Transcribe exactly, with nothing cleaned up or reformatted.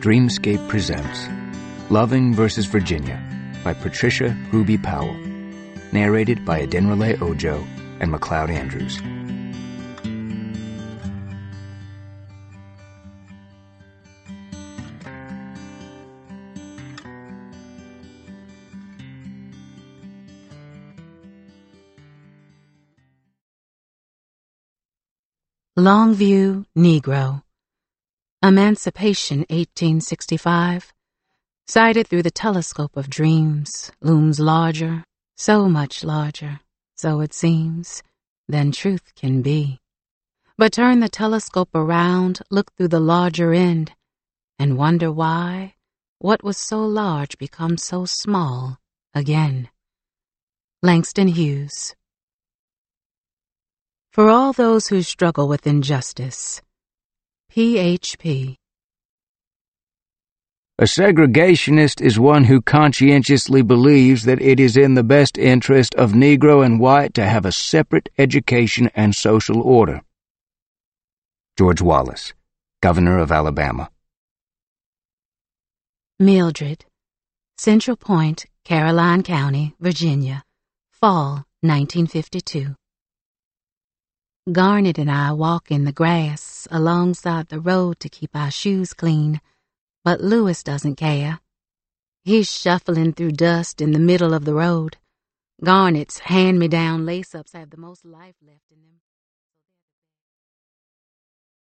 Dreamscape presents Loving versus Virginia by Patricia Ruby Powell, narrated by Adenrale Ojo and McLeod Andrews. Longview, Negro. Emancipation, eighteen sixty-five. Sighted through the telescope of dreams, looms larger, so much larger, so it seems, than truth can be. But turn the telescope around, look through the larger end, and wonder why what was so large becomes so small again. Langston Hughes. For all those who struggle with injustice. P H P. A segregationist is one who conscientiously believes that it is in the best interest of Negro and white to have a separate education and social order. George Wallace, Governor of Alabama. Mildred. Central Point, Caroline County, Virginia. Fall, nineteen fifty-two. Garnet and I walk in the grass alongside the road to keep our shoes clean, but Lewis doesn't care. He's shuffling through dust in the middle of the road. Garnet's hand-me-down lace-ups have the most life left in them.